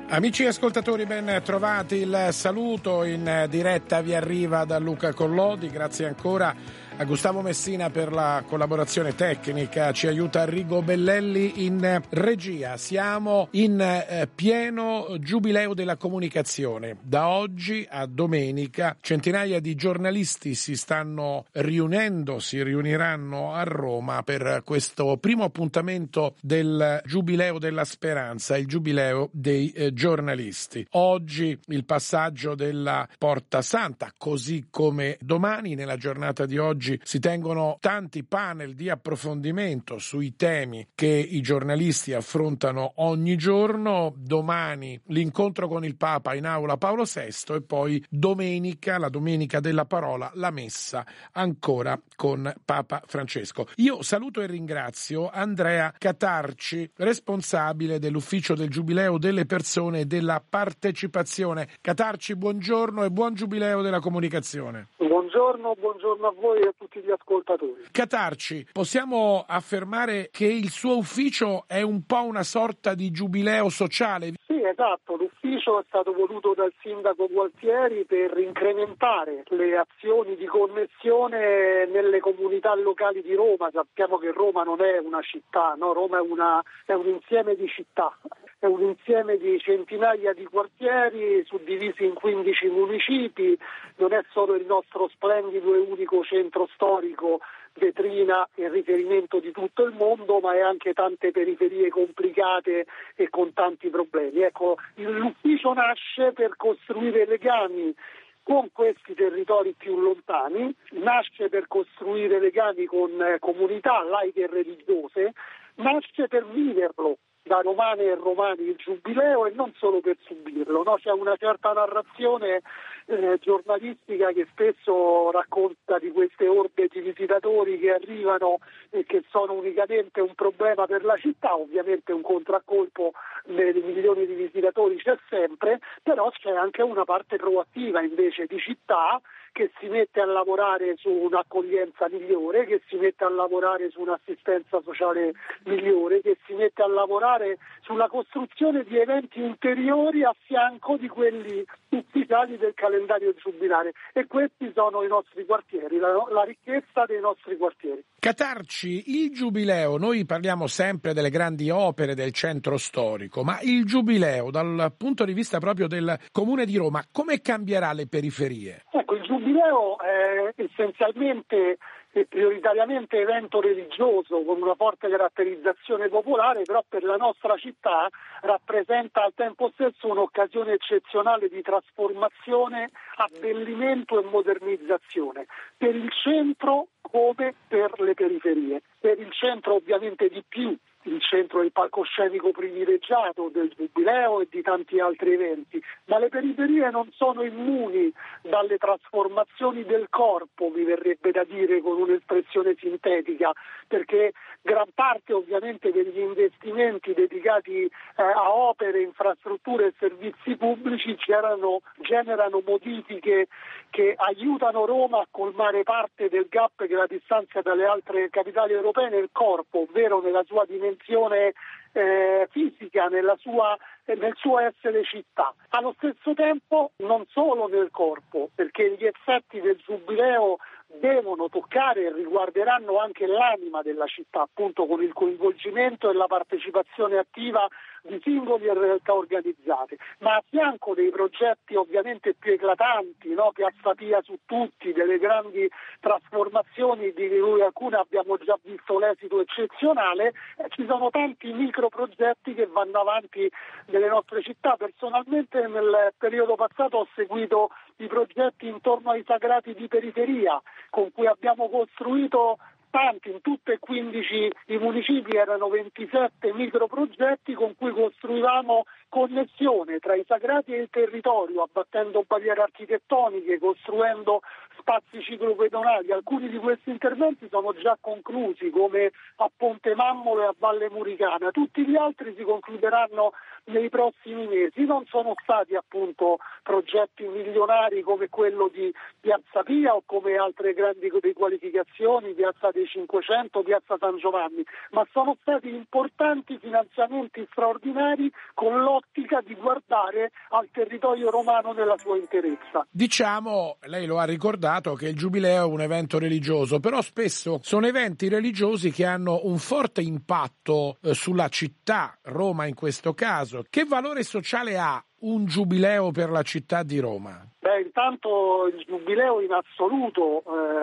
Amici ascoltatori, ben trovati. Il saluto in diretta vi arriva da Luca Collodi. Grazie ancora a Gustavo Messina per la collaborazione tecnica. Ci aiuta Arrigo Bellelli in regia. Siamo in pieno giubileo della comunicazione. Da oggi a domenica centinaia di giornalisti si riuniranno a Roma per questo primo appuntamento del Giubileo della Speranza, il Giubileo dei giornalisti. Oggi il passaggio della Porta Santa, così come domani, nella giornata di oggi, si tengono tanti panel di approfondimento sui temi che i giornalisti affrontano ogni giorno. Domani l'incontro con il Papa in aula Paolo VI e poi domenica, la domenica della parola, la messa ancora con Papa Francesco. Io saluto e ringrazio Andrea Catarci, responsabile dell'ufficio del Giubileo delle persone e della partecipazione. Catarci, buongiorno e buon Giubileo della comunicazione. Buongiorno a voi e a tutti gli ascoltatori. Catarci, possiamo affermare che il suo ufficio è un po' una sorta di giubileo sociale? Sì, esatto. L'ufficio è stato voluto dal sindaco Gualtieri per incrementare le azioni di connessione nelle comunità locali di Roma. Sappiamo che Roma non è una città, no? Roma è un insieme di città. È un insieme di centinaia di quartieri suddivisi in 15 municipi, non è solo il nostro splendido e unico centro storico, vetrina e riferimento di tutto il mondo, ma è anche tante periferie complicate e con tanti problemi. Ecco, l'ufficio nasce per costruire legami con questi territori più lontani, nasce per costruire legami con comunità laiche e religiose, nasce per viverlo da romane e romani il giubileo e non solo per subirlo, no? C'è una certa narrazione giornalistica che spesso racconta di queste orde di visitatori che arrivano e che sono unicamente un problema per la città. Ovviamente un contraccolpo nei milioni di visitatori c'è sempre, però c'è anche una parte proattiva invece di città che si mette a lavorare su un'accoglienza migliore, che si mette a lavorare su un'assistenza sociale migliore, che si mette a lavorare sulla costruzione di eventi ulteriori a fianco di quelli ufficiali del calendario giubilare. E questi sono i nostri quartieri, la ricchezza dei nostri quartieri. Catarci, il giubileo, noi parliamo sempre delle grandi opere del centro storico, ma il giubileo dal punto di vista proprio del Comune di Roma, come cambierà le periferie? Ecco, il giubileo è essenzialmente e prioritariamente evento religioso con una forte caratterizzazione popolare, però per la nostra città rappresenta al tempo stesso un'occasione eccezionale di trasformazione, abbellimento e modernizzazione per il centro come per le periferie. Per il centro ovviamente di più. Il centro è il palcoscenico privilegiato del Giubileo e di tanti altri eventi, ma le periferie non sono immuni dalle trasformazioni del corpo, mi verrebbe da dire con un'espressione sintetica, perché gran parte ovviamente degli investimenti dedicati a opere, infrastrutture e servizi pubblici generano modifiche che aiutano Roma a colmare parte del gap che la distanzia dalle altre capitali europee nel corpo, ovvero nella sua dimensione fisica, nel suo essere città. Allo stesso tempo non solo nel corpo, perché gli effetti del giubileo devono toccare e riguarderanno anche l'anima della città, appunto con il coinvolgimento e la partecipazione attiva di singoli e realtà organizzate, ma a fianco dei progetti ovviamente più eclatanti, no? Piazza Pia su tutti, delle grandi trasformazioni di cui alcune abbiamo già visto l'esito eccezionale, ci sono tanti microprogetti che vanno avanti nelle nostre città. Personalmente nel periodo passato ho seguito i progetti intorno ai sagrati di periferia, con cui abbiamo costruito tanti, in tutte e 15 i municipi erano 27 microprogetti con cui costruivamo connessione tra i sagrati e il territorio, abbattendo barriere architettoniche, costruendo spazi ciclopedonali. Alcuni di questi interventi sono già conclusi, come a Ponte Mammolo e a Valle Muricana. Tutti gli altri si concluderanno nei prossimi mesi. Non sono stati appunto progetti milionari come quello di Piazza Pia o come altre grandi riqualificazioni, Piazza dei 500, Piazza San Giovanni, ma sono stati importanti finanziamenti straordinari con l'ottica implica di guardare al territorio romano nella sua interezza. Diciamo, lei lo ha ricordato, che il Giubileo è un evento religioso, però spesso sono eventi religiosi che hanno un forte impatto sulla città, Roma in questo caso. Che valore sociale ha un Giubileo per la città di Roma? Intanto il Giubileo in assoluto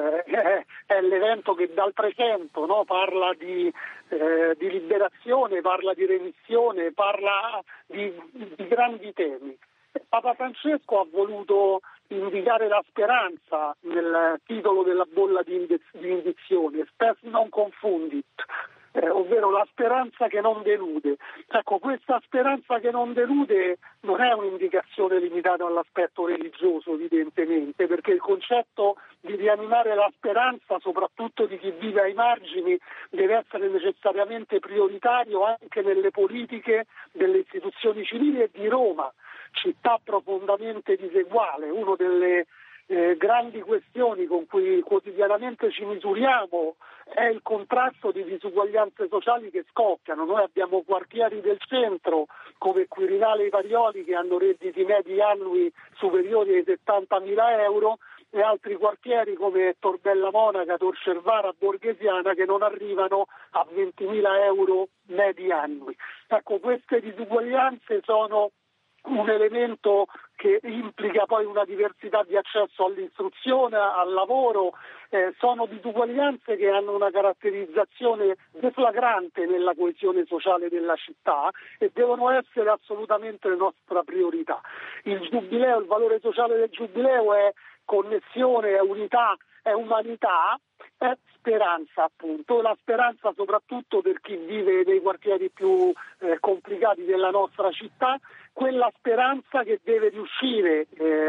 è l'evento che dà il presento, no? Parla di liberazione, parla di remissione, parla di grandi temi. Papa Francesco ha voluto indicare la speranza nel titolo della bolla di indizione, spes non confundit, ovvero la speranza che non delude. Ecco, questa speranza che non delude non è un'indicazione limitata all'aspetto religioso, evidentemente, perché il concetto di rianimare la speranza, soprattutto di chi vive ai margini, deve essere necessariamente prioritario anche nelle politiche delle istituzioni civili e di Roma, città profondamente diseguale. Una delle grandi questioni con cui quotidianamente ci misuriamo è il contrasto di disuguaglianze sociali che scoppiano. Noi abbiamo quartieri del centro come Quirinale e Parioli che hanno redditi medi annui superiori ai 70.000 euro e altri quartieri come Torbella Monaca, Tor Cervara, Borghesiana che non arrivano a 20.000 euro medi annui. Ecco, queste disuguaglianze sono un elemento che implica poi una diversità di accesso all'istruzione, al lavoro, sono disuguaglianze che hanno una caratterizzazione deflagrante nella coesione sociale della città e devono essere assolutamente la nostra priorità. Il Giubileo, il valore sociale del Giubileo è connessione, è unità, è umanità, è speranza appunto, la speranza soprattutto per chi vive nei quartieri più complicati della nostra città, quella speranza che deve riuscire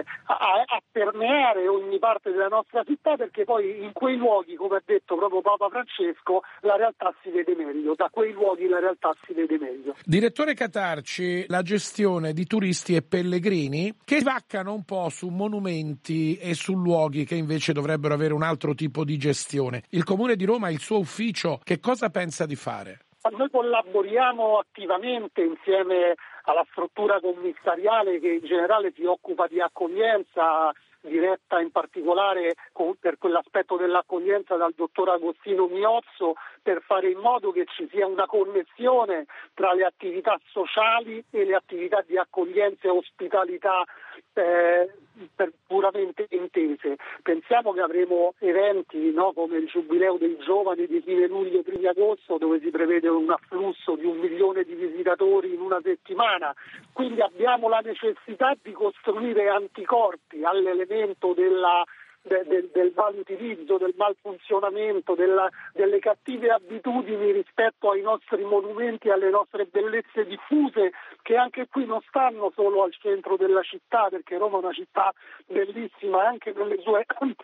a permeare ogni parte della nostra città, perché poi in quei luoghi, come ha detto proprio Papa Francesco, la realtà si vede meglio, da quei luoghi la realtà si vede meglio. Direttore Catarci, la gestione di turisti e pellegrini che vaccano un po' su monumenti e su luoghi che invece dovrebbero avere un altro tipo di gestione. Il Comune di Roma, il suo ufficio, che cosa pensa di fare? Noi collaboriamo attivamente insieme alla struttura commissariale che in generale si occupa di accoglienza, diretta in particolare per quell'aspetto dell'accoglienza dal dottor Agostino Miozzo, per fare in modo che ci sia una connessione tra le attività sociali e le attività di accoglienza e ospitalità puramente intese. Pensiamo che avremo eventi, no, come il Giubileo dei Giovani di fine luglio, primi agosto, dove si prevede un afflusso di 1 milione di visitatori in una settimana. Quindi abbiamo la necessità di costruire anticorpi all'elemento del malutilizzo, del malfunzionamento, delle cattive abitudini rispetto ai nostri monumenti e alle nostre bellezze diffuse, che anche qui non stanno solo al centro della città, perché Roma è una città bellissima anche nelle sue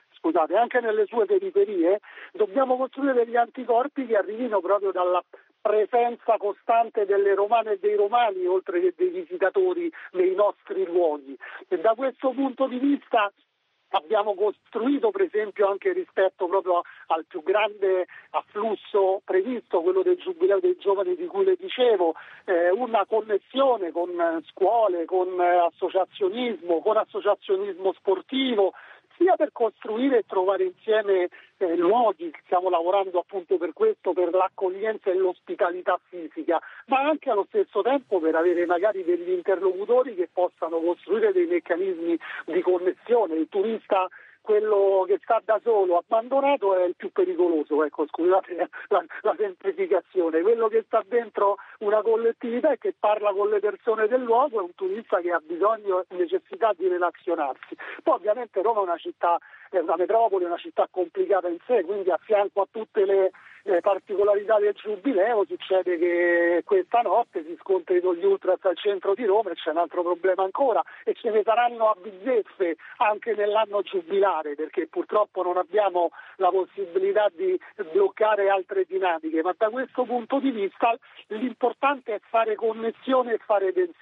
periferie. Dobbiamo costruire degli anticorpi che arrivino proprio dalla presenza costante delle romane e dei romani, oltre che dei visitatori nei nostri luoghi. E da questo punto di vista abbiamo costruito, per esempio, anche rispetto proprio al più grande afflusso previsto, quello del Giubileo dei Giovani di cui le dicevo, una connessione con scuole, con associazionismo sportivo, sia per costruire e trovare insieme luoghi, stiamo lavorando appunto per questo, per l'accoglienza e l'ospitalità fisica, ma anche allo stesso tempo per avere magari degli interlocutori che possano costruire dei meccanismi di connessione. Il turista, quello che sta da solo, abbandonato, è il più pericoloso, ecco, scusate la semplificazione. Quello che sta dentro una collettività e che parla con le persone del luogo è un turista che ha bisogno e necessità di relazionarsi. Poi ovviamente Roma è una città, è una metropoli, una città complicata in sé, quindi a fianco a tutte le particolarità del Giubileo succede che questa notte si scontrino gli ultras al centro di Roma e c'è un altro problema ancora, e ce ne saranno a bizzeffe anche nell'anno giubilare, perché purtroppo non abbiamo la possibilità di bloccare altre dinamiche, ma da questo punto di vista l'importante è fare connessione e fare densità.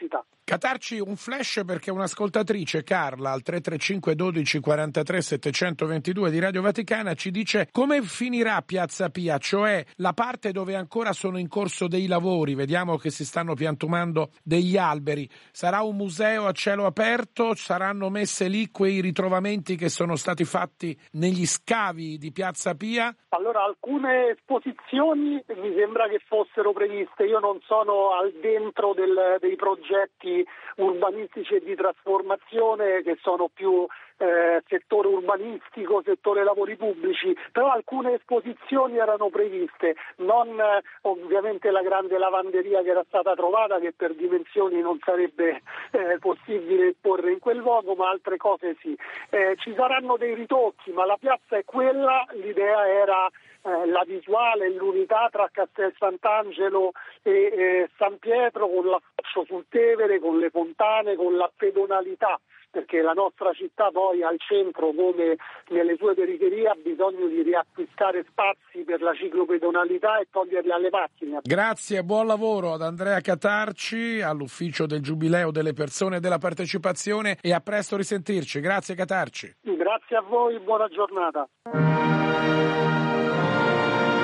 Catarci, un flash perché un'ascoltatrice, Carla, al 335 12 43 722 di Radio Vaticana ci dice come finirà Piazza Pia, cioè la parte dove ancora sono in corso dei lavori, vediamo che si stanno piantumando degli alberi, sarà un museo a cielo aperto, saranno messe lì quei ritrovamenti che sono stati fatti negli scavi di Piazza Pia? Allora, alcune esposizioni mi sembra che fossero previste, io non sono al dentro dei progetti urbanistici e di trasformazione che sono più settore urbanistico, settore lavori pubblici, però alcune esposizioni erano previste, non ovviamente la grande lavanderia che era stata trovata, che per dimensioni non sarebbe possibile esporre in quel luogo, ma altre cose sì. Ci saranno dei ritocchi, ma la piazza è quella, l'idea era la visuale, l'unità tra Castel Sant'Angelo e San Pietro, con l'affaccio sul Tevere, con le fontane, con la pedonalità, perché la nostra città poi al centro, come nelle sue periferie, ha bisogno di riacquistare spazi per la ciclopedonalità e toglierli alle macchine. Grazie, buon lavoro ad Andrea Catarci, all'ufficio del Giubileo delle persone e della partecipazione, e a presto risentirci. Grazie Catarci. Grazie a voi, buona giornata.